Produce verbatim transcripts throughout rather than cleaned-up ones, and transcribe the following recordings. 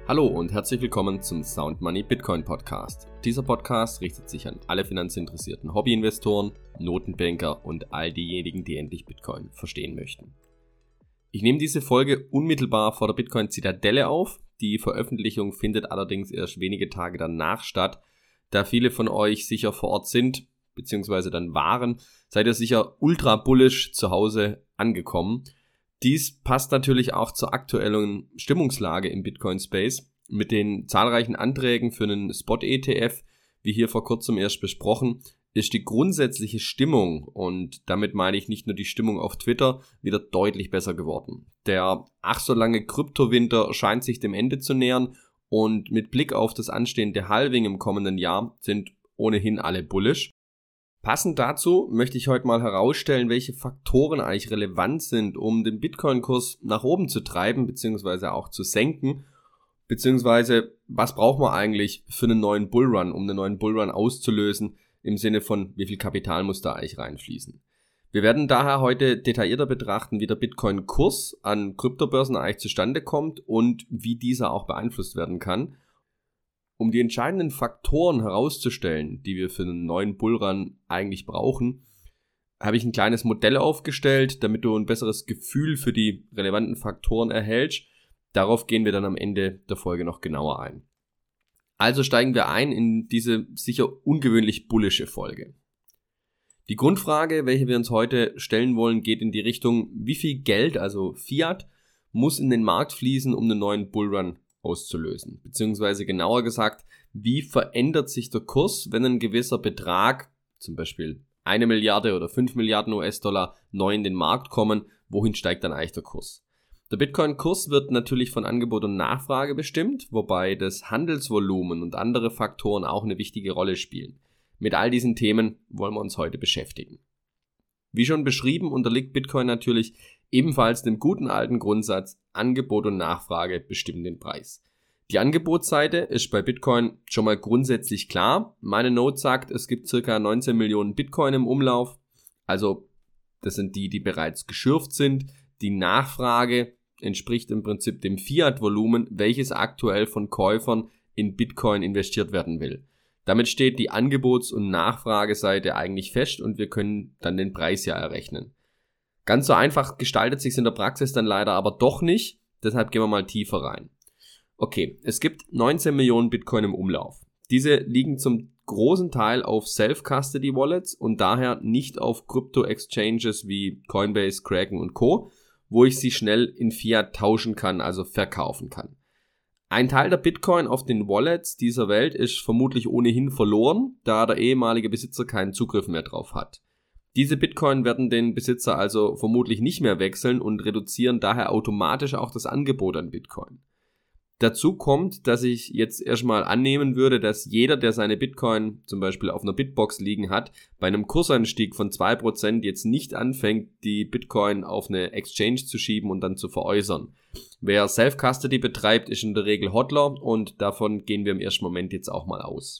Hallo und herzlich willkommen zum Sound Money Bitcoin Podcast. Dieser Podcast richtet sich an alle finanzinteressierten Hobbyinvestoren, Notenbanker und all diejenigen, die endlich Bitcoin verstehen möchten. Ich nehme diese Folge unmittelbar vor der Bitcoin-Zitadelle auf. Die Veröffentlichung findet allerdings erst wenige Tage danach statt. Da viele von euch sicher vor Ort sind, beziehungsweise dann waren, seid ihr sicher ultra bullish zu Hause angekommen. Dies passt natürlich auch zur aktuellen Stimmungslage im Bitcoin-Space. Mit den zahlreichen Anträgen für einen Spot-E T F, wie hier vor kurzem erst besprochen, ist die grundsätzliche Stimmung, und damit meine ich nicht nur die Stimmung auf Twitter, wieder deutlich besser geworden. Der ach so lange Kryptowinter scheint sich dem Ende zu nähern und mit Blick auf das anstehende Halving im kommenden Jahr sind ohnehin alle bullish. Passend dazu möchte ich heute mal herausstellen, welche Faktoren eigentlich relevant sind, um den Bitcoin-Kurs nach oben zu treiben bzw. auch zu senken, beziehungsweise was braucht man eigentlich für einen neuen Bullrun, um einen neuen Bullrun auszulösen, im Sinne von wie viel Kapital muss da eigentlich reinfließen. Wir werden daher heute detaillierter betrachten, wie der Bitcoin-Kurs an Kryptobörsen eigentlich zustande kommt und wie dieser auch beeinflusst werden kann. Um die entscheidenden Faktoren herauszustellen, die wir für einen neuen Bullrun eigentlich brauchen, habe ich ein kleines Modell aufgestellt, damit du ein besseres Gefühl für die relevanten Faktoren erhältst. Darauf gehen wir dann am Ende der Folge noch genauer ein. Also steigen wir ein in diese sicher ungewöhnlich bullische Folge. Die Grundfrage, welche wir uns heute stellen wollen, geht in die Richtung, wie viel Geld, also Fiat, muss in den Markt fließen, um einen neuen Bullrun auszulösen, beziehungsweise genauer gesagt, wie verändert sich der Kurs, wenn ein gewisser Betrag, zum Beispiel eine Milliarde oder fünf Milliarden U S-Dollar, neu in den Markt kommen, wohin steigt dann eigentlich der Kurs? Der Bitcoin-Kurs wird natürlich von Angebot und Nachfrage bestimmt, wobei das Handelsvolumen und andere Faktoren auch eine wichtige Rolle spielen. Mit all diesen Themen wollen wir uns heute beschäftigen. Wie schon beschrieben, unterliegt Bitcoin natürlich ebenfalls dem guten alten Grundsatz, Angebot und Nachfrage bestimmen den Preis. Die Angebotsseite ist bei Bitcoin schon mal grundsätzlich klar. Meine Note sagt, es gibt ca. neunzehn Millionen Bitcoin im Umlauf, also das sind die, die bereits geschürft sind. Die Nachfrage entspricht im Prinzip dem Fiat-Volumen, welches aktuell von Käufern in Bitcoin investiert werden will. Damit steht die Angebots- und Nachfrageseite eigentlich fest und wir können dann den Preis ja errechnen. Ganz so einfach gestaltet sich es in der Praxis dann leider aber doch nicht, deshalb gehen wir mal tiefer rein. Okay, es gibt neunzehn Millionen Bitcoin im Umlauf. Diese liegen zum großen Teil auf Self-Custody-Wallets und daher nicht auf Krypto-Exchanges wie Coinbase, Kraken und Co., wo ich sie schnell in Fiat tauschen kann, also verkaufen kann. Ein Teil der Bitcoin auf den Wallets dieser Welt ist vermutlich ohnehin verloren, da der ehemalige Besitzer keinen Zugriff mehr drauf hat. Diese Bitcoin werden den Besitzer also vermutlich nicht mehr wechseln und reduzieren daher automatisch auch das Angebot an Bitcoin. Dazu kommt, dass ich jetzt erstmal annehmen würde, dass jeder, der seine Bitcoin zum Beispiel auf einer Bitbox liegen hat, bei einem Kursanstieg von zwei Prozent jetzt nicht anfängt, die Bitcoin auf eine Exchange zu schieben und dann zu veräußern. Wer Self-Custody betreibt, ist in der Regel Hodler und davon gehen wir im ersten Moment jetzt auch mal aus.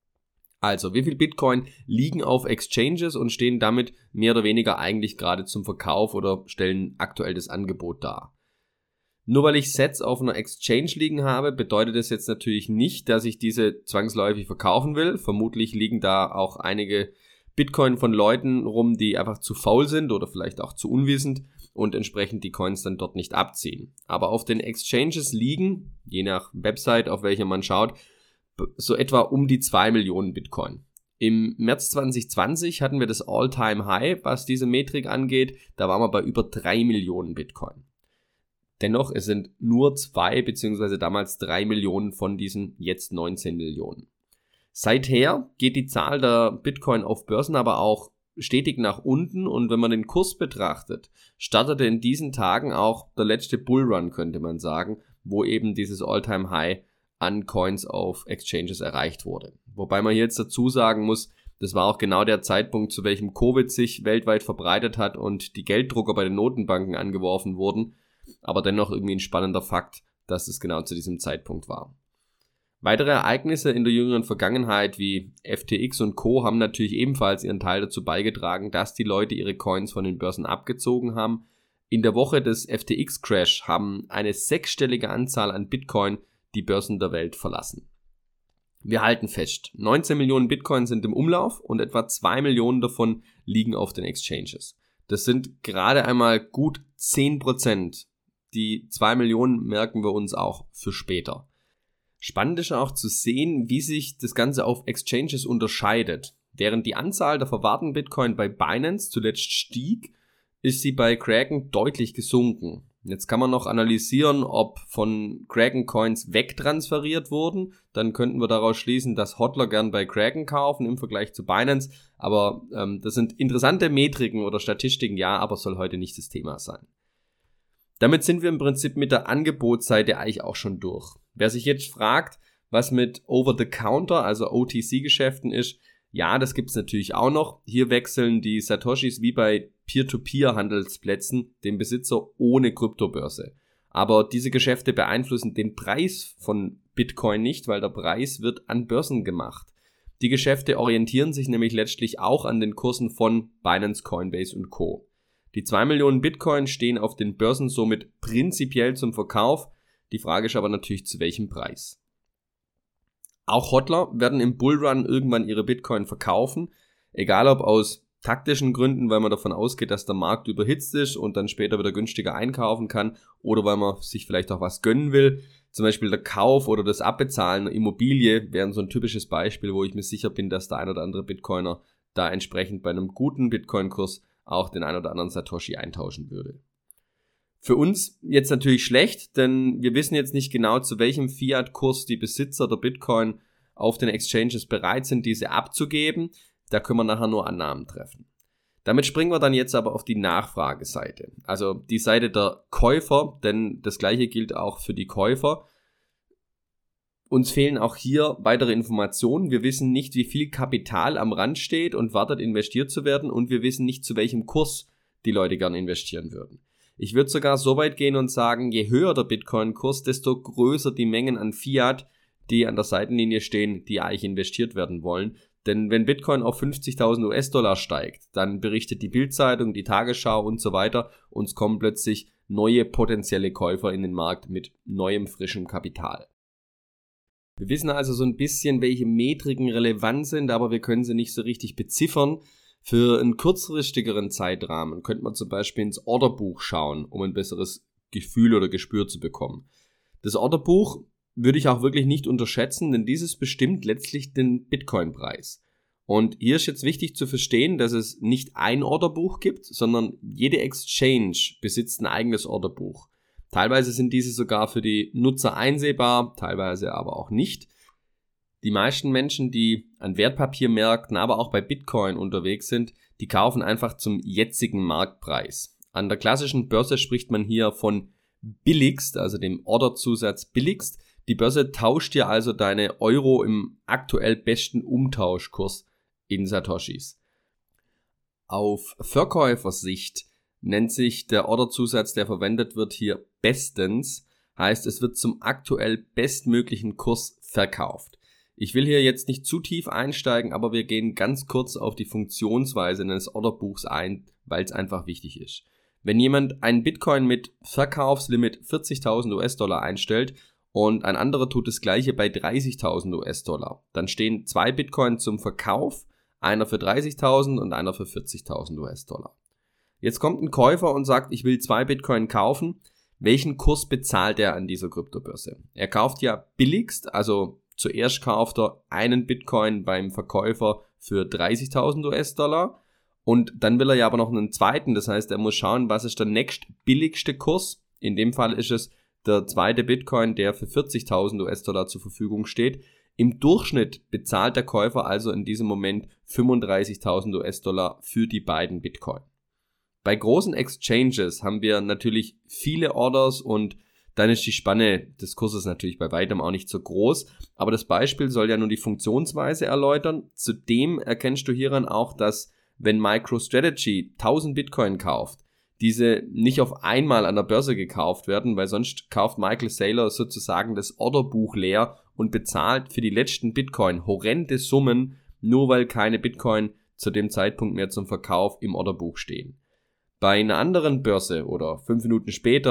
Also, wie viel Bitcoin liegen auf Exchanges und stehen damit mehr oder weniger eigentlich gerade zum Verkauf oder stellen aktuell das Angebot dar? Nur weil ich Sets auf einer Exchange liegen habe, bedeutet das jetzt natürlich nicht, dass ich diese zwangsläufig verkaufen will. Vermutlich liegen da auch einige Bitcoin von Leuten rum, die einfach zu faul sind oder vielleicht auch zu unwissend und entsprechend die Coins dann dort nicht abziehen. Aber auf den Exchanges liegen, je nach Website, auf welcher man schaut, so etwa um die zwei Millionen Bitcoin. Im März zwanzig zwanzig hatten wir das All-Time-High, was diese Metrik angeht. Da waren wir bei über drei Millionen Bitcoin. Dennoch, es sind nur zwei bzw. damals drei Millionen von diesen jetzt neunzehn Millionen. Seither geht die Zahl der Bitcoin auf Börsen aber auch stetig nach unten und wenn man den Kurs betrachtet, startete in diesen Tagen auch der letzte Bullrun, könnte man sagen, wo eben dieses All-Time-High an Coins auf Exchanges erreicht wurde. Wobei man jetzt dazu sagen muss, das war auch genau der Zeitpunkt, zu welchem Covid sich weltweit verbreitet hat und die Gelddrucker bei den Notenbanken angeworfen wurden, aber dennoch irgendwie ein spannender Fakt, dass es genau zu diesem Zeitpunkt war. Weitere Ereignisse in der jüngeren Vergangenheit wie F T X und Co. haben natürlich ebenfalls ihren Teil dazu beigetragen, dass die Leute ihre Coins von den Börsen abgezogen haben. In der Woche des F T X-Crash haben eine sechsstellige Anzahl an Bitcoin die Börsen der Welt verlassen. Wir halten fest, neunzehn Millionen Bitcoin sind im Umlauf und etwa zwei Millionen davon liegen auf den Exchanges. Das sind gerade einmal gut zehn Prozent. Die zwei Millionen merken wir uns auch für später. Spannend ist auch zu sehen, wie sich das Ganze auf Exchanges unterscheidet. Während die Anzahl der verwahrten Bitcoin bei Binance zuletzt stieg, ist sie bei Kraken deutlich gesunken. Jetzt kann man noch analysieren, ob von Kraken Coins wegtransferiert wurden. Dann könnten wir daraus schließen, dass Hodler gern bei Kraken kaufen im Vergleich zu Binance. Aber ähm, das sind interessante Metriken oder Statistiken, ja, aber soll heute nicht das Thema sein. Damit sind wir im Prinzip mit der Angebotsseite eigentlich auch schon durch. Wer sich jetzt fragt, was mit Over-the-Counter, also O T C-Geschäften ist, ja, das gibt's natürlich auch noch. Hier wechseln die Satoshis wie bei Peer-to-Peer-Handelsplätzen den Besitzer ohne Kryptobörse. Aber diese Geschäfte beeinflussen den Preis von Bitcoin nicht, weil der Preis wird an Börsen gemacht. Die Geschäfte orientieren sich nämlich letztlich auch an den Kursen von Binance, Coinbase und Co. Die zwei Millionen Bitcoin stehen auf den Börsen somit prinzipiell zum Verkauf. Die Frage ist aber natürlich, zu welchem Preis. Auch Hodler werden im Bullrun irgendwann ihre Bitcoin verkaufen, egal ob aus taktischen Gründen, weil man davon ausgeht, dass der Markt überhitzt ist und dann später wieder günstiger einkaufen kann, oder weil man sich vielleicht auch was gönnen will. Zum Beispiel der Kauf oder das Abbezahlen einer Immobilie wären so ein typisches Beispiel, wo ich mir sicher bin, dass der ein oder andere Bitcoiner da entsprechend bei einem guten Bitcoin-Kurs auch den ein oder anderen Satoshi eintauschen würde. Für uns jetzt natürlich schlecht, denn wir wissen jetzt nicht genau, zu welchem Fiat-Kurs die Besitzer der Bitcoin auf den Exchanges bereit sind, diese abzugeben. Da können wir nachher nur Annahmen treffen. Damit springen wir dann jetzt aber auf die Nachfrageseite, also die Seite der Käufer, denn das gleiche gilt auch für die Käufer. Uns fehlen auch hier weitere Informationen. Wir wissen nicht, wie viel Kapital am Rand steht und wartet, investiert zu werden, und wir wissen nicht, zu welchem Kurs die Leute gern investieren würden. Ich würde sogar so weit gehen und sagen, je höher der Bitcoin-Kurs, desto größer die Mengen an Fiat, die an der Seitenlinie stehen, die eigentlich investiert werden wollen. Denn wenn Bitcoin auf fünfzigtausend US-Dollar steigt, dann berichtet die Bild-Zeitung, die Tagesschau und so weiter, und es kommen plötzlich neue potenzielle Käufer in den Markt mit neuem, frischem Kapital. Wir wissen also so ein bisschen, welche Metriken relevant sind, aber wir können sie nicht so richtig beziffern. Für einen kurzfristigeren Zeitrahmen könnte man zum Beispiel ins Orderbuch schauen, um ein besseres Gefühl oder Gespür zu bekommen. Das Orderbuch würde ich auch wirklich nicht unterschätzen, denn dieses bestimmt letztlich den Bitcoin-Preis. Und hier ist jetzt wichtig zu verstehen, dass es nicht ein Orderbuch gibt, sondern jede Exchange besitzt ein eigenes Orderbuch. Teilweise sind diese sogar für die Nutzer einsehbar, teilweise aber auch nicht. Die meisten Menschen, die an Wertpapiermärkten, aber auch bei Bitcoin unterwegs sind, die kaufen einfach zum jetzigen Marktpreis. An der klassischen Börse spricht man hier von billigst, also dem Orderzusatz billigst. Die Börse tauscht dir also deine Euro im aktuell besten Umtauschkurs in Satoshis. Auf Verkäufersicht nennt sich der Orderzusatz, der verwendet wird, hier bestens. Heißt, es wird zum aktuell bestmöglichen Kurs verkauft. Ich will hier jetzt nicht zu tief einsteigen, aber wir gehen ganz kurz auf die Funktionsweise eines Orderbuchs ein, weil es einfach wichtig ist. Wenn jemand einen Bitcoin mit Verkaufslimit vierzigtausend US-Dollar einstellt und ein anderer tut das gleiche bei dreißigtausend US-Dollar, dann stehen zwei Bitcoin zum Verkauf, einer für dreißigtausend und einer für vierzigtausend US-Dollar. Jetzt kommt ein Käufer und sagt, ich will zwei Bitcoin kaufen. Welchen Kurs bezahlt er an dieser Kryptobörse? Er kauft ja billigst, also zuerst kauft er einen Bitcoin beim Verkäufer für dreißigtausend US-Dollar und dann will er ja aber noch einen zweiten, das heißt, er muss schauen, was ist der nächst billigste Kurs. In dem Fall ist es der zweite Bitcoin, der für vierzigtausend US-Dollar zur Verfügung steht. Im Durchschnitt bezahlt der Käufer also in diesem Moment fünfunddreißigtausend US-Dollar für die beiden Bitcoin. Bei großen Exchanges haben wir natürlich viele Orders und dann ist die Spanne des Kurses natürlich bei weitem auch nicht so groß. Aber das Beispiel soll ja nur die Funktionsweise erläutern. Zudem erkennst du hieran auch, dass wenn MicroStrategy tausend Bitcoin kauft, diese nicht auf einmal an der Börse gekauft werden, weil sonst kauft Michael Saylor sozusagen das Orderbuch leer und bezahlt für die letzten Bitcoin horrende Summen, nur weil keine Bitcoin zu dem Zeitpunkt mehr zum Verkauf im Orderbuch stehen. Bei einer anderen Börse oder fünf Minuten später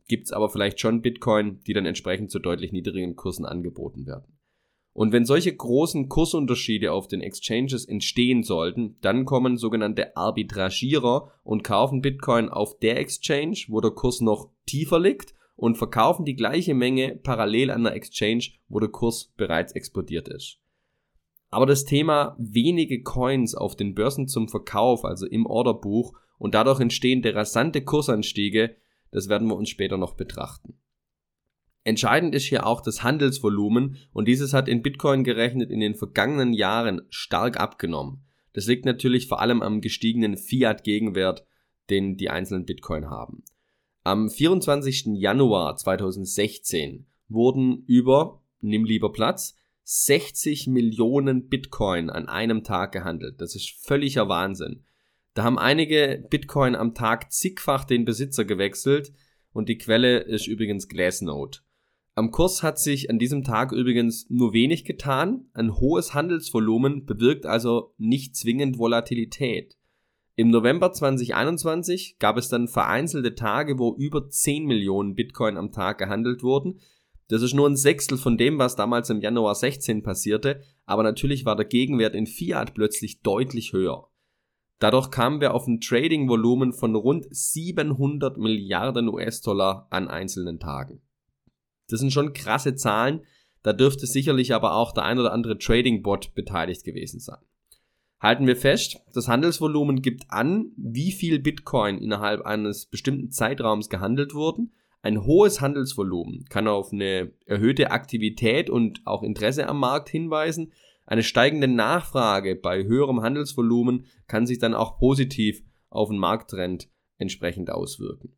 gibt es aber vielleicht schon Bitcoin, die dann entsprechend zu deutlich niedrigen Kursen angeboten werden. Und wenn solche großen Kursunterschiede auf den Exchanges entstehen sollten, dann kommen sogenannte Arbitragierer und kaufen Bitcoin auf der Exchange, wo der Kurs noch tiefer liegt, und verkaufen die gleiche Menge parallel an der Exchange, wo der Kurs bereits explodiert ist. Aber das Thema wenige Coins auf den Börsen zum Verkauf, also im Orderbuch, und dadurch entstehende rasante Kursanstiege, das werden wir uns später noch betrachten. Entscheidend ist hier auch das Handelsvolumen, und dieses hat in Bitcoin gerechnet in den vergangenen Jahren stark abgenommen. Das liegt natürlich vor allem am gestiegenen Fiat-Gegenwert, den die einzelnen Bitcoin haben. Am vierundzwanzigsten Januar zweitausendsechzehn wurden über, nimm lieber Platz, sechzig Millionen Bitcoin an einem Tag gehandelt. Das ist völliger Wahnsinn. Da haben einige Bitcoin am Tag zigfach den Besitzer gewechselt, und die Quelle ist übrigens Glassnode. Am Kurs hat sich an diesem Tag übrigens nur wenig getan. Ein hohes Handelsvolumen bewirkt also nicht zwingend Volatilität. Im November zweitausendeinundzwanzig gab es dann vereinzelte Tage, wo über zehn Millionen Bitcoin am Tag gehandelt wurden. Das ist nur ein Sechstel von dem, was damals im Januar sechzehn passierte, aber natürlich war der Gegenwert in Fiat plötzlich deutlich höher. Dadurch kamen wir auf ein Trading-Volumen von rund siebenhundert Milliarden U S-Dollar an einzelnen Tagen. Das sind schon krasse Zahlen, da dürfte sicherlich aber auch der ein oder andere Trading-Bot beteiligt gewesen sein. Halten wir fest, das Handelsvolumen gibt an, wie viel Bitcoin innerhalb eines bestimmten Zeitraums gehandelt wurden. Ein hohes Handelsvolumen kann auf eine erhöhte Aktivität und auch Interesse am Markt hinweisen. Eine steigende Nachfrage bei höherem Handelsvolumen kann sich dann auch positiv auf den Markttrend entsprechend auswirken.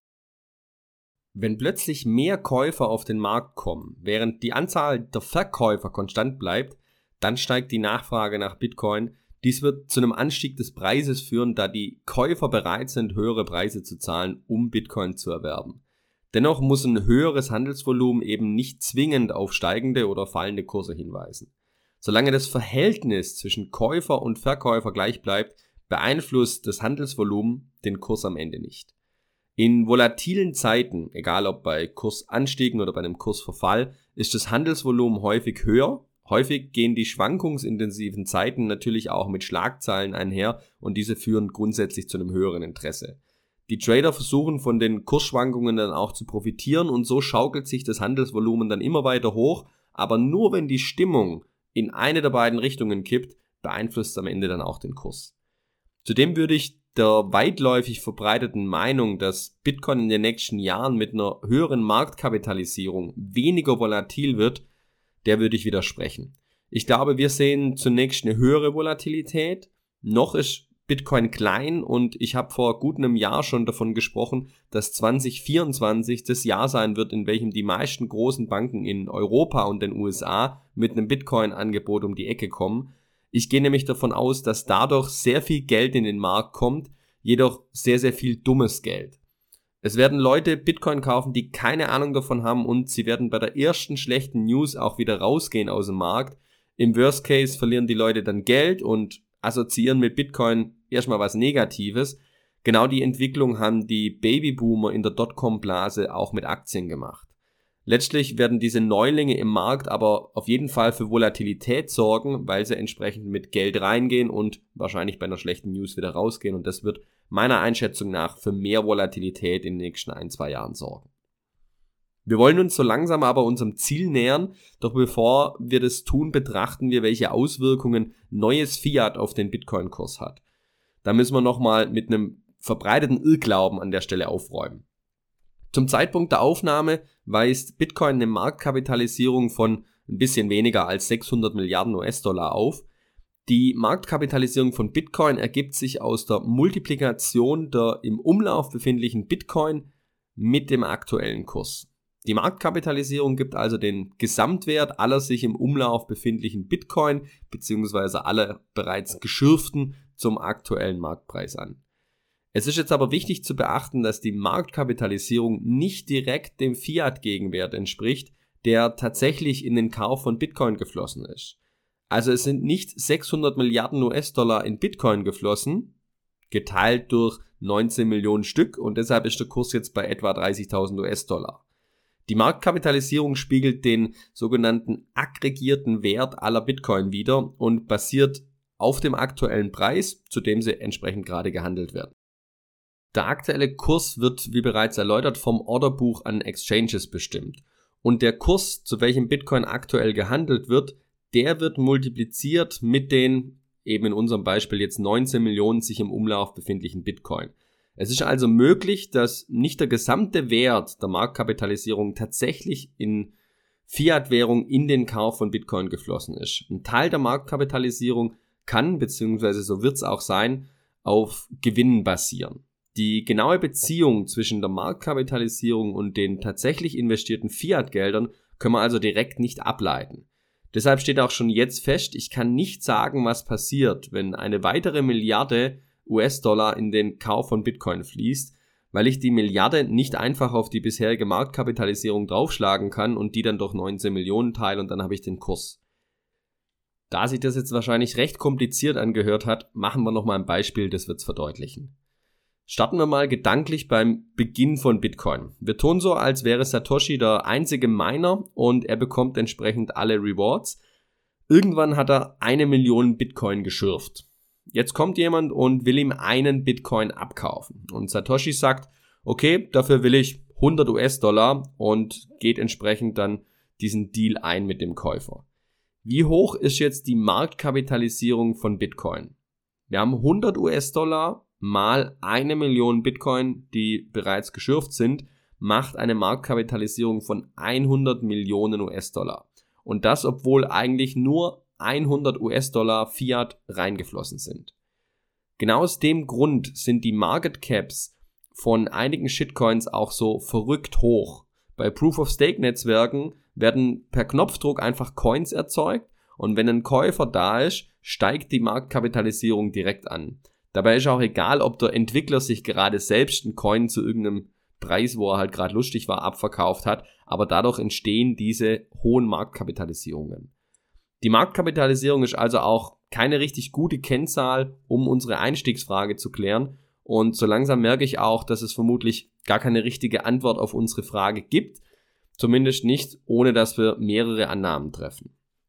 Wenn plötzlich mehr Käufer auf den Markt kommen, während die Anzahl der Verkäufer konstant bleibt, dann steigt die Nachfrage nach Bitcoin. Dies wird zu einem Anstieg des Preises führen, da die Käufer bereit sind, höhere Preise zu zahlen, um Bitcoin zu erwerben. Dennoch muss ein höheres Handelsvolumen eben nicht zwingend auf steigende oder fallende Kurse hinweisen. Solange das Verhältnis zwischen Käufer und Verkäufer gleich bleibt, beeinflusst das Handelsvolumen den Kurs am Ende nicht. In volatilen Zeiten, egal ob bei Kursanstiegen oder bei einem Kursverfall, ist das Handelsvolumen häufig höher. Häufig gehen die schwankungsintensiven Zeiten natürlich auch mit Schlagzeilen einher, und diese führen grundsätzlich zu einem höheren Interesse. Die Trader versuchen von den Kursschwankungen dann auch zu profitieren, und so schaukelt sich das Handelsvolumen dann immer weiter hoch, aber nur wenn die Stimmung in eine der beiden Richtungen kippt, beeinflusst am Ende dann auch den Kurs. Zudem würde ich der weitläufig verbreiteten Meinung, dass Bitcoin in den nächsten Jahren mit einer höheren Marktkapitalisierung weniger volatil wird, der würde ich widersprechen. Ich glaube, wir sehen zunächst eine höhere Volatilität. Noch ist Bitcoin klein, und ich habe vor gut einem Jahr schon davon gesprochen, dass zwanzig vierundzwanzig das Jahr sein wird, in welchem die meisten großen Banken in Europa und den U S A mit einem Bitcoin-Angebot um die Ecke kommen. Ich gehe nämlich davon aus, dass dadurch sehr viel Geld in den Markt kommt, jedoch sehr, sehr viel dummes Geld. Es werden Leute Bitcoin kaufen, die keine Ahnung davon haben, und sie werden bei der ersten schlechten News auch wieder rausgehen aus dem Markt. Im Worst Case verlieren die Leute dann Geld und assoziieren mit Bitcoin erstmal was Negatives. Genau die Entwicklung haben die Babyboomer in der Dotcom-Blase auch mit Aktien gemacht. Letztlich werden diese Neulinge im Markt aber auf jeden Fall für Volatilität sorgen, weil sie entsprechend mit Geld reingehen und wahrscheinlich bei einer schlechten News wieder rausgehen, und das wird meiner Einschätzung nach für mehr Volatilität in den nächsten ein, zwei Jahren sorgen. Wir wollen uns so langsam aber unserem Ziel nähern, doch bevor wir das tun, betrachten wir, welche Auswirkungen neues Fiat auf den Bitcoin-Kurs hat. Da müssen wir nochmal mit einem verbreiteten Irrglauben an der Stelle aufräumen. Zum Zeitpunkt der Aufnahme weist Bitcoin eine Marktkapitalisierung von ein bisschen weniger als sechshundert Milliarden U S-Dollar auf. Die Marktkapitalisierung von Bitcoin ergibt sich aus der Multiplikation der im Umlauf befindlichen Bitcoin mit dem aktuellen Kurs. Die Marktkapitalisierung gibt also den Gesamtwert aller sich im Umlauf befindlichen Bitcoin bzw. aller bereits geschürften zum aktuellen Marktpreis an. Es ist jetzt aber wichtig zu beachten, dass die Marktkapitalisierung nicht direkt dem Fiat-Gegenwert entspricht, der tatsächlich in den Kauf von Bitcoin geflossen ist. Also es sind nicht sechshundert Milliarden U S-Dollar in Bitcoin geflossen, geteilt durch neunzehn Millionen Stück und deshalb ist der Kurs jetzt bei etwa dreißigtausend US-Dollar. Die Marktkapitalisierung spiegelt den sogenannten aggregierten Wert aller Bitcoin wider und basiert auf dem aktuellen Preis, zu dem sie entsprechend gerade gehandelt werden. Der aktuelle Kurs wird, wie bereits erläutert, vom Orderbuch an Exchanges bestimmt. Und der Kurs, zu welchem Bitcoin aktuell gehandelt wird, der wird multipliziert mit den, eben in unserem Beispiel jetzt neunzehn Millionen sich im Umlauf befindlichen Bitcoin. Es ist also möglich, dass nicht der gesamte Wert der Marktkapitalisierung tatsächlich in Fiat-Währung in den Kauf von Bitcoin geflossen ist. Ein Teil der Marktkapitalisierung kann, beziehungsweise so wird es auch sein, auf Gewinnen basieren. Die genaue Beziehung zwischen der Marktkapitalisierung und den tatsächlich investierten Fiat-Geldern können wir also direkt nicht ableiten. Deshalb steht auch schon jetzt fest, ich kann nicht sagen, was passiert, wenn eine weitere Milliarde U S-Dollar in den Kauf von Bitcoin fließt, weil ich die Milliarde nicht einfach auf die bisherige Marktkapitalisierung draufschlagen kann und die dann durch neunzehn Millionen teile und dann habe ich den Kurs. Da sich das jetzt wahrscheinlich recht kompliziert angehört hat, machen wir nochmal ein Beispiel, das wird es verdeutlichen. Starten wir mal gedanklich beim Beginn von Bitcoin. Wir tun so, als wäre Satoshi der einzige Miner und er bekommt entsprechend alle Rewards. Irgendwann hat er eine Million Bitcoin geschürft. Jetzt kommt jemand und will ihm einen Bitcoin abkaufen. Und Satoshi sagt, okay, dafür will ich hundert US-Dollar und geht entsprechend dann diesen Deal ein mit dem Käufer. Wie hoch ist jetzt die Marktkapitalisierung von Bitcoin? Wir haben hundert US-Dollar mal eine Million Bitcoin, die bereits geschürft sind, macht eine Marktkapitalisierung von hundert Millionen US-Dollar. Und das, obwohl eigentlich nur hundert US-Dollar Fiat reingeflossen sind. Genau aus dem Grund sind die Market Caps von einigen Shitcoins auch so verrückt hoch. Bei Proof-of-Stake-Netzwerken werden per Knopfdruck einfach Coins erzeugt und wenn ein Käufer da ist, steigt die Marktkapitalisierung direkt an. Dabei ist auch egal, ob der Entwickler sich gerade selbst einen Coin zu irgendeinem Preis, wo er halt gerade lustig war, abverkauft hat, aber dadurch entstehen diese hohen Marktkapitalisierungen. Die Marktkapitalisierung ist also auch keine richtig gute Kennzahl, um unsere Einstiegsfrage zu klären und so langsam merke ich auch, dass es vermutlich gar keine richtige Antwort auf unsere Frage gibt, zumindest nicht, ohne dass wir mehrere Annahmen treffen.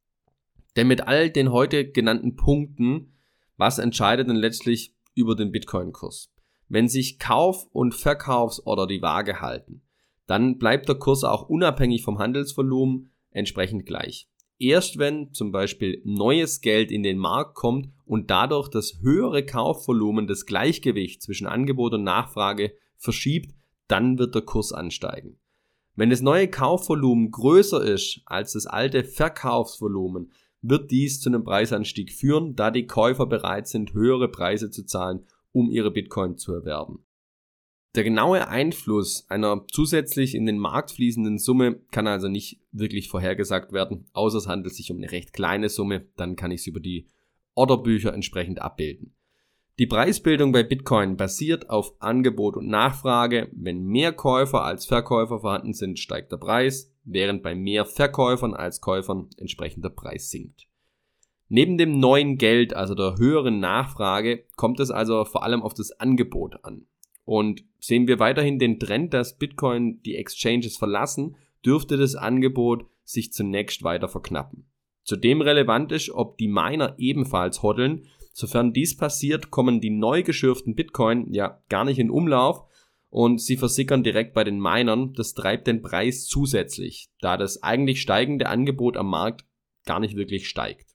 Denn mit all den heute genannten Punkten, was entscheidet denn letztlich über den Bitcoin-Kurs? Wenn sich Kauf- und Verkaufsorder die Waage halten, dann bleibt der Kurs auch unabhängig vom Handelsvolumen entsprechend gleich. Erst wenn zum Beispiel neues Geld in den Markt kommt und dadurch das höhere Kaufvolumen das Gleichgewicht zwischen Angebot und Nachfrage verschiebt, dann wird der Kurs ansteigen. Wenn das neue Kaufvolumen größer ist als das alte Verkaufsvolumen, wird dies zu einem Preisanstieg führen, da die Käufer bereit sind, höhere Preise zu zahlen, um ihre Bitcoin zu erwerben. Der genaue Einfluss einer zusätzlich in den Markt fließenden Summe kann also nicht wirklich vorhergesagt werden, außer es handelt sich um eine recht kleine Summe, dann kann ich es über die Orderbücher entsprechend abbilden. Die Preisbildung bei Bitcoin basiert auf Angebot und Nachfrage. Wenn mehr Käufer als Verkäufer vorhanden sind, steigt der Preis, während bei mehr Verkäufern als Käufern entsprechend der Preis sinkt. Neben dem neuen Geld, also der höheren Nachfrage, kommt es also vor allem auf das Angebot an. Und sehen wir weiterhin den Trend, dass Bitcoin die Exchanges verlassen, dürfte das Angebot sich zunächst weiter verknappen. Zudem relevant ist, ob die Miner ebenfalls hoddeln. Sofern dies passiert, kommen die neu geschürften Bitcoin ja gar nicht in Umlauf und sie versickern direkt bei den Minern. Das treibt den Preis zusätzlich, da das eigentlich steigende Angebot am Markt gar nicht wirklich steigt.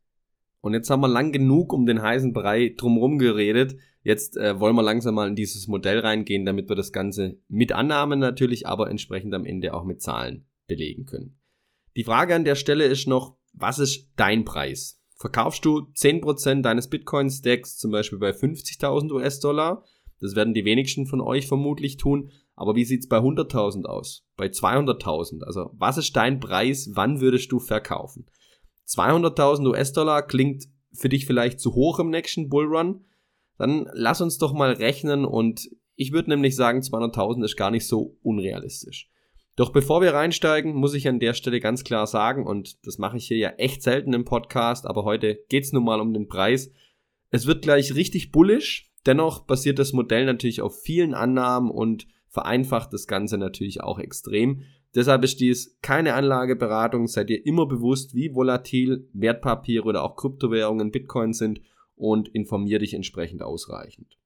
Und jetzt haben wir lang genug um den heißen Brei drumherum geredet. Jetzt äh, wollen wir langsam mal in dieses Modell reingehen, damit wir das Ganze mit Annahmen natürlich, aber entsprechend am Ende auch mit Zahlen belegen können. Die Frage an der Stelle ist noch, was ist dein Preis? Verkaufst du zehn Prozent deines Bitcoin-Stacks zum Beispiel bei fünfzigtausend US-Dollar? Das werden die wenigsten von euch vermutlich tun. Aber wie sieht's bei hunderttausend aus? Bei zweihunderttausend? Also was ist dein Preis? Wann würdest du verkaufen? zweihunderttausend US-Dollar klingt für dich vielleicht zu hoch im nächsten Bullrun? Dann lass uns doch mal rechnen und ich würde nämlich sagen, zweihunderttausend ist gar nicht so unrealistisch. Doch bevor wir reinsteigen, muss ich an der Stelle ganz klar sagen, und das mache ich hier ja echt selten im Podcast, aber heute geht's nun mal um den Preis. Es wird gleich richtig bullish, Dennoch basiert das Modell natürlich auf vielen Annahmen und vereinfacht das Ganze natürlich auch extrem. Deshalb ist dies keine Anlageberatung, seid ihr immer bewusst, wie volatil Wertpapiere oder auch Kryptowährungen, Bitcoin sind und informier dich entsprechend ausreichend.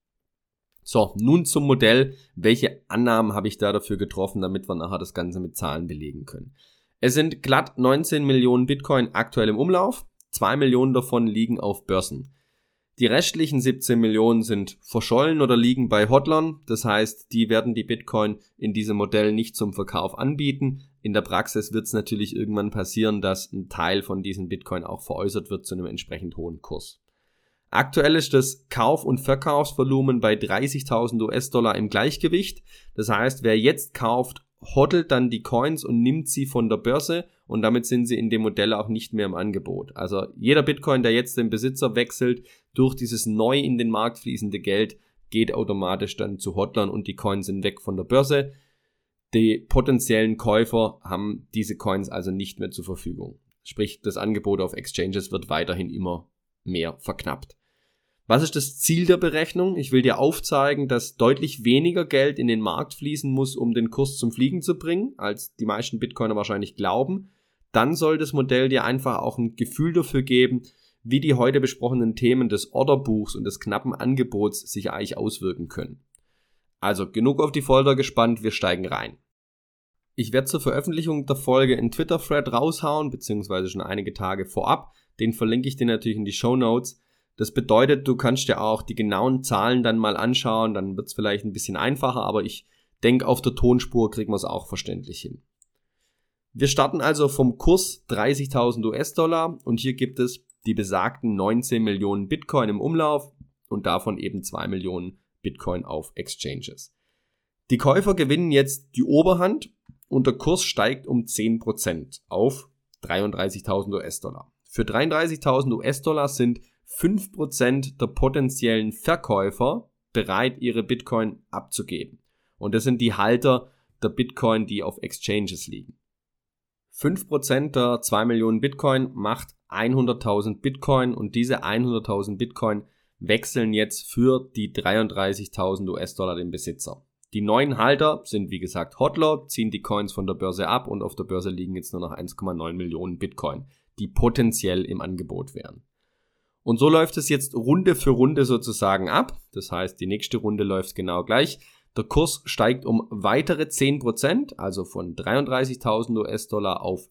So, nun zum Modell. Welche Annahmen habe ich da dafür getroffen, damit wir nachher das Ganze mit Zahlen belegen können? Es sind glatt neunzehn Millionen Bitcoin aktuell im Umlauf, zwei Millionen davon liegen auf Börsen. Die restlichen siebzehn Millionen sind verschollen oder liegen bei Hodlern, das heißt, die werden die Bitcoin in diesem Modell nicht zum Verkauf anbieten. In der Praxis wird es natürlich irgendwann passieren, dass ein Teil von diesen Bitcoin auch veräußert wird zu einem entsprechend hohen Kurs. Aktuell ist das Kauf- und Verkaufsvolumen bei dreißigtausend US-Dollar im Gleichgewicht, das heißt, wer jetzt kauft, hodelt dann die Coins und nimmt sie von der Börse und damit sind sie in dem Modell auch nicht mehr im Angebot. Also jeder Bitcoin, der jetzt den Besitzer wechselt, durch dieses neu in den Markt fließende Geld, geht automatisch dann zu Hodlern und die Coins sind weg von der Börse. Die potenziellen Käufer haben diese Coins also nicht mehr zur Verfügung. Sprich, das Angebot auf Exchanges wird weiterhin immer mehr verknappt. Was ist das Ziel der Berechnung? Ich will dir aufzeigen, dass deutlich weniger Geld in den Markt fließen muss, um den Kurs zum Fliegen zu bringen, als die meisten Bitcoiner wahrscheinlich glauben. Dann soll das Modell dir einfach auch ein Gefühl dafür geben, wie die heute besprochenen Themen des Orderbuchs und des knappen Angebots sich eigentlich auswirken können. Also genug auf die Folter gespannt, wir steigen rein. Ich werde zur Veröffentlichung der Folge einen Twitter-Thread raushauen, beziehungsweise schon einige Tage vorab. Den verlinke ich dir natürlich in die Shownotes. Das bedeutet, du kannst dir auch die genauen Zahlen dann mal anschauen, dann wird es vielleicht ein bisschen einfacher, aber ich denke, auf der Tonspur kriegen wir es auch verständlich hin. Wir starten also vom Kurs dreißigtausend US-Dollar und hier gibt es die besagten neunzehn Millionen Bitcoin im Umlauf und davon eben zwei Millionen Bitcoin auf Exchanges. Die Käufer gewinnen jetzt die Oberhand und der Kurs steigt um zehn Prozent auf dreiunddreißigtausend US-Dollar. Für dreiunddreißigtausend US-Dollar sind fünf Prozent der potenziellen Verkäufer bereit, ihre Bitcoin abzugeben. Und das sind die Halter der Bitcoin, die auf Exchanges liegen. fünf Prozent der zwei Millionen Bitcoin macht hunderttausend Bitcoin und diese hunderttausend Bitcoin wechseln jetzt für die dreiunddreißigtausend US-Dollar den Besitzer. Die neuen Halter sind wie gesagt Hodler, ziehen die Coins von der Börse ab und auf der Börse liegen jetzt nur noch eins Komma neun Millionen Bitcoin, die potenziell im Angebot wären. Und so läuft es jetzt Runde für Runde sozusagen ab. Das heißt, die nächste Runde läuft genau gleich. Der Kurs steigt um weitere zehn Prozent, also von dreiunddreißigtausend US-Dollar auf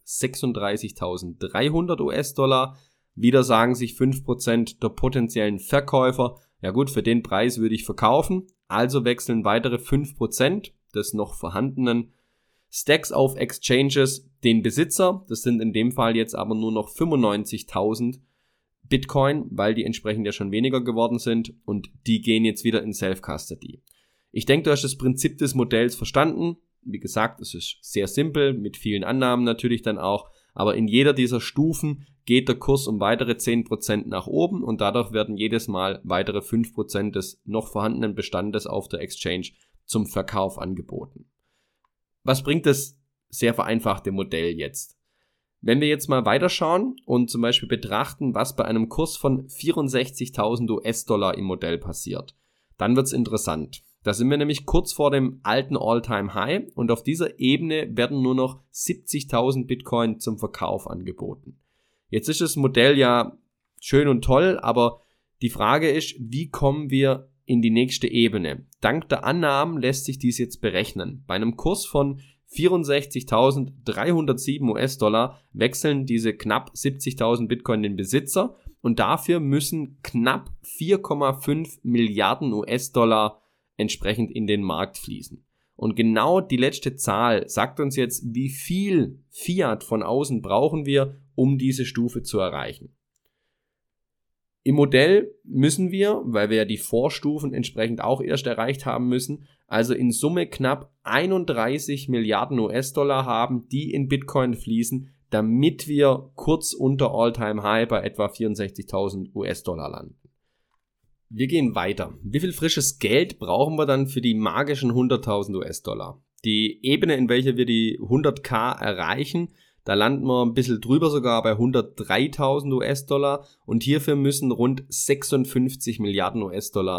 sechsunddreißigtausenddreihundert US-Dollar. Wieder sagen sich fünf Prozent der potenziellen Verkäufer, ja gut, für den Preis würde ich verkaufen. Also wechseln weitere fünf Prozent des noch vorhandenen Stacks auf Exchanges den Besitzer. Das sind in dem Fall jetzt aber nur noch fünfundneunzigtausend Bitcoin, weil die entsprechend ja schon weniger geworden sind und die gehen jetzt wieder in Self-Custody. Ich denke, du hast das Prinzip des Modells verstanden. Wie gesagt, es ist sehr simpel, mit vielen Annahmen natürlich dann auch, aber in jeder dieser Stufen geht der Kurs um weitere zehn Prozent nach oben und dadurch werden jedes Mal weitere fünf Prozent des noch vorhandenen Bestandes auf der Exchange zum Verkauf angeboten. Was bringt das sehr vereinfachte Modell jetzt? Wenn wir jetzt mal weiterschauen und zum Beispiel betrachten, was bei einem Kurs von vierundsechzigtausend US-Dollar im Modell passiert, dann wird's interessant. Da sind wir nämlich kurz vor dem alten All-Time-High und auf dieser Ebene werden nur noch siebzigtausend Bitcoin zum Verkauf angeboten. Jetzt ist das Modell ja schön und toll, aber die Frage ist, wie kommen wir in die nächste Ebene? Dank der Annahmen lässt sich dies jetzt berechnen. Bei einem Kurs von vierundsechzigtausenddreihundertsieben US-Dollar wechseln diese knapp siebzigtausend Bitcoin den Besitzer und dafür müssen knapp vier Komma fünf Milliarden US-Dollar entsprechend in den Markt fließen. Und genau die letzte Zahl sagt uns jetzt, wie viel Fiat von außen brauchen wir, um diese Stufe zu erreichen. Im Modell müssen wir, weil wir ja die Vorstufen entsprechend auch erst erreicht haben müssen, also in Summe knapp einunddreißig Milliarden US-Dollar haben, die in Bitcoin fließen, damit wir kurz unter All-Time-High bei etwa vierundsechzigtausend US-Dollar landen. Wir gehen weiter. Wie viel frisches Geld brauchen wir dann für die magischen hunderttausend US-Dollar? Die Ebene, in welcher wir die hunderttausend erreichen, da landen wir ein bisschen drüber sogar bei hundertdreitausend US-Dollar und hierfür müssen rund sechsundfünfzig Milliarden US-Dollar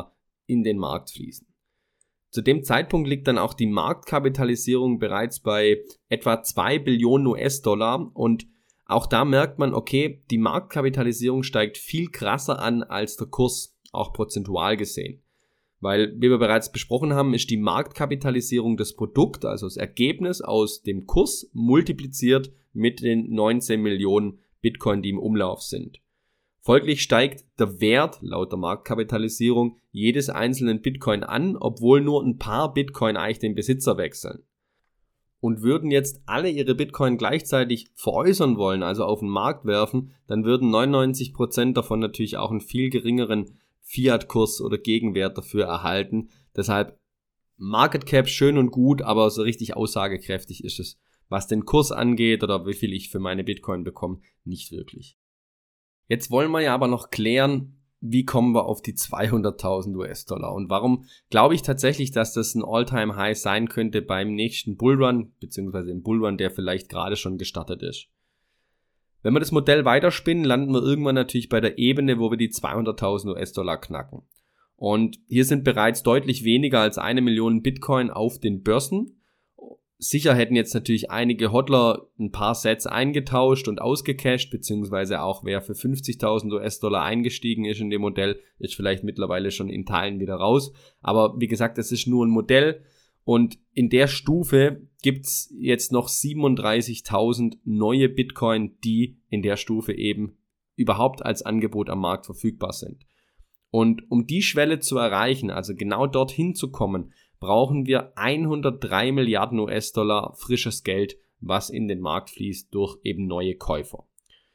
in den Markt fließen. Zu dem Zeitpunkt liegt dann auch die Marktkapitalisierung bereits bei etwa zwei Billionen U S-Dollar und auch da merkt man, okay, die Marktkapitalisierung steigt viel krasser an als der Kurs, auch prozentual gesehen. Weil, wie wir bereits besprochen haben, ist die Marktkapitalisierung das Produkt, also das Ergebnis aus dem Kurs, multipliziert mit den neunzehn Millionen Bitcoin, die im Umlauf sind. Folglich steigt der Wert laut der Marktkapitalisierung jedes einzelnen Bitcoin an, obwohl nur ein paar Bitcoin eigentlich den Besitzer wechseln. Und würden jetzt alle ihre Bitcoin gleichzeitig veräußern wollen, also auf den Markt werfen, dann würden neunundneunzig Prozent davon natürlich auch einen viel geringeren Fiat-Kurs oder Gegenwert dafür erhalten. Deshalb Market Cap schön und gut, aber so richtig aussagekräftig ist es, was den Kurs angeht oder wie viel ich für meine Bitcoin bekomme, nicht wirklich. Jetzt wollen wir ja aber noch klären, wie kommen wir auf die zweihunderttausend U S-Dollar und warum glaube ich tatsächlich, dass das ein All-Time-High sein könnte beim nächsten Bullrun, beziehungsweise im Bullrun, der vielleicht gerade schon gestartet ist. Wenn wir das Modell weiterspinnen, landen wir irgendwann natürlich bei der Ebene, wo wir die zweihunderttausend U S-Dollar knacken. Und hier sind bereits deutlich weniger als eine Million Bitcoin auf den Börsen. Sicher hätten jetzt natürlich einige Hodler ein paar Sets eingetauscht und ausgecasht, beziehungsweise auch wer für fünfzigtausend U S-Dollar eingestiegen ist in dem Modell, ist vielleicht mittlerweile schon in Teilen wieder raus. Aber wie gesagt, es ist nur ein Modell und in der Stufe gibt's jetzt noch siebenunddreißigtausend neue Bitcoin, die in der Stufe eben überhaupt als Angebot am Markt verfügbar sind. Und um die Schwelle zu erreichen, also genau dorthin zu kommen, brauchen wir hundertdrei Milliarden U S-Dollar frisches Geld, was in den Markt fließt durch eben neue Käufer.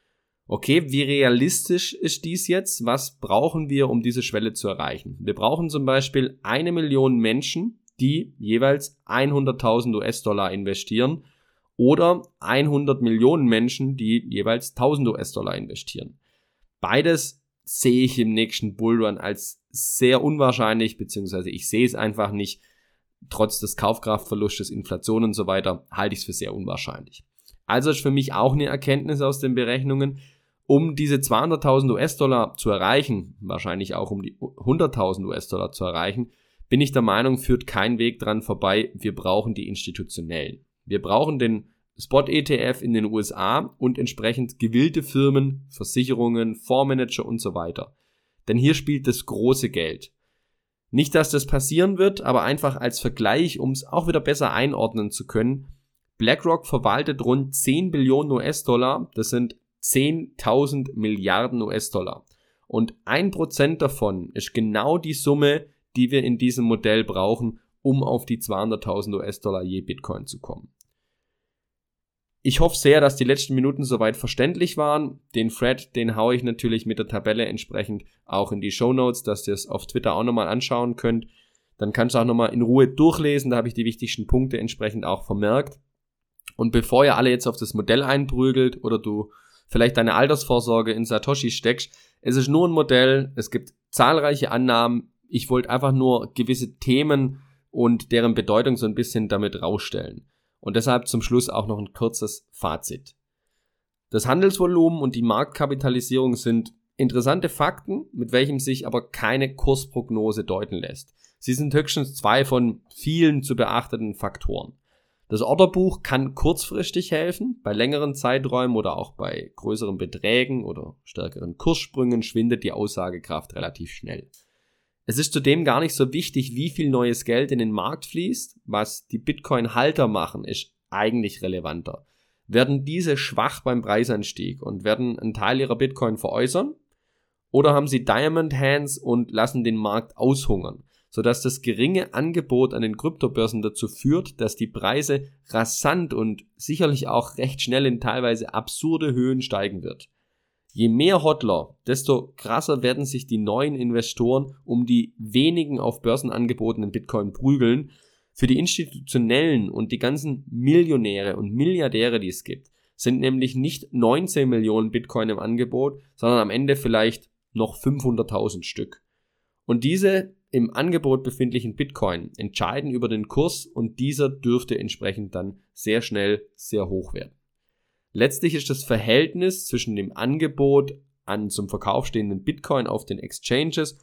Okay, wie realistisch ist dies jetzt? Was brauchen wir, um diese Schwelle zu erreichen? Wir brauchen zum Beispiel eine Million Menschen, die jeweils hunderttausend U S-Dollar investieren oder hundert Millionen Menschen, die jeweils tausend U S-Dollar investieren. Beides sehe ich im nächsten Bullrun als sehr unwahrscheinlich, beziehungsweise ich sehe es einfach nicht. Trotz des Kaufkraftverlustes, Inflation und so weiter, halte ich es für sehr unwahrscheinlich. Also ist für mich auch eine Erkenntnis aus den Berechnungen, um diese zweihunderttausend U S-Dollar zu erreichen, wahrscheinlich auch um die hunderttausend U S-Dollar zu erreichen, bin ich der Meinung, führt kein Weg dran vorbei, wir brauchen die Institutionellen. Wir brauchen den Spot-E T F in den U S A und entsprechend gewillte Firmen, Versicherungen, Fondsmanager und so weiter. Denn hier spielt das große Geld. Nicht, dass das passieren wird, aber einfach als Vergleich, um es auch wieder besser einordnen zu können. BlackRock verwaltet rund zehn Billionen U S-Dollar, das sind zehntausend Milliarden U S-Dollar. Und ein Prozent davon ist genau die Summe, die wir in diesem Modell brauchen, um auf die zweihunderttausend U S-Dollar je Bitcoin zu kommen. Ich hoffe sehr, dass die letzten Minuten soweit verständlich waren. Den Thread, den haue ich natürlich mit der Tabelle entsprechend auch in die Shownotes, dass ihr es auf Twitter auch nochmal anschauen könnt. Dann kannst du auch nochmal in Ruhe durchlesen, da habe ich die wichtigsten Punkte entsprechend auch vermerkt. Und bevor ihr alle jetzt auf das Modell einprügelt oder du vielleicht deine Altersvorsorge in Satoshi steckst, es ist nur ein Modell, es gibt zahlreiche Annahmen. Ich wollte einfach nur gewisse Themen und deren Bedeutung so ein bisschen damit rausstellen. Und deshalb zum Schluss auch noch ein kurzes Fazit. Das Handelsvolumen und die Marktkapitalisierung sind interessante Fakten, mit welchem sich aber keine Kursprognose deuten lässt. Sie sind höchstens zwei von vielen zu beachtenden Faktoren. Das Orderbuch kann kurzfristig helfen, bei längeren Zeiträumen oder auch bei größeren Beträgen oder stärkeren Kurssprüngen schwindet die Aussagekraft relativ schnell. Es ist zudem gar nicht so wichtig, wie viel neues Geld in den Markt fließt. Was die Bitcoin-Halter machen, ist eigentlich relevanter. Werden diese schwach beim Preisanstieg und werden einen Teil ihrer Bitcoin veräußern? Oder haben sie Diamond Hands und lassen den Markt aushungern, sodass das geringe Angebot an den Kryptobörsen dazu führt, dass die Preise rasant und sicherlich auch recht schnell in teilweise absurde Höhen steigen wird. Je mehr Hodler, desto krasser werden sich die neuen Investoren um die wenigen auf Börsen angebotenen Bitcoin prügeln. Für die Institutionellen und die ganzen Millionäre und Milliardäre, die es gibt, sind nämlich nicht neunzehn Millionen Bitcoin im Angebot, sondern am Ende vielleicht noch fünfhunderttausend Stück. Und diese im Angebot befindlichen Bitcoin entscheiden über den Kurs und dieser dürfte entsprechend dann sehr schnell sehr hoch werden. Letztlich ist das Verhältnis zwischen dem Angebot an zum Verkauf stehenden Bitcoin auf den Exchanges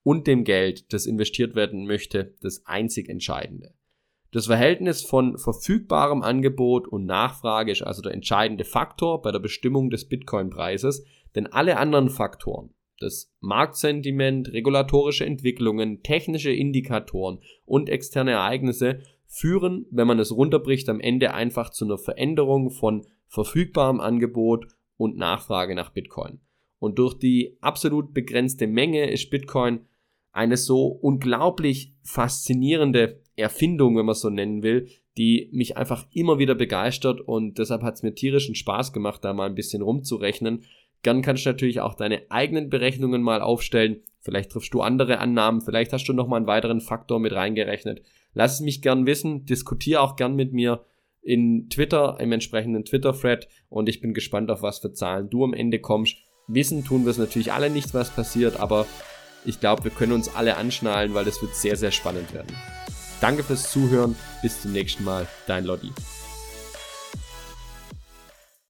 und dem Geld, das investiert werden möchte, das einzig Entscheidende. Das Verhältnis von verfügbarem Angebot und Nachfrage ist also der entscheidende Faktor bei der Bestimmung des Bitcoin-Preises, denn alle anderen Faktoren, das Marktsentiment, regulatorische Entwicklungen, technische Indikatoren und externe Ereignisse führen, wenn man es runterbricht, am Ende einfach zu einer Veränderung von verfügbarem Angebot und Nachfrage nach Bitcoin. Und durch die absolut begrenzte Menge ist Bitcoin eine so unglaublich faszinierende Erfindung, wenn man es so nennen will, die mich einfach immer wieder begeistert, und deshalb hat es mir tierischen Spaß gemacht, da mal ein bisschen rumzurechnen. Gern kannst du natürlich auch deine eigenen Berechnungen mal aufstellen. Vielleicht triffst du andere Annahmen, vielleicht hast du nochmal einen weiteren Faktor mit reingerechnet. Lass es mich gern wissen, diskutiere auch gern mit mir in Twitter, im entsprechenden Twitter-Thread, und ich bin gespannt, auf was für Zahlen du am Ende kommst. Wissen tun wir es natürlich alle nicht, was passiert, aber ich glaube, wir können uns alle anschnallen, weil das wird sehr, sehr spannend werden. Danke fürs Zuhören, bis zum nächsten Mal, dein Lotti.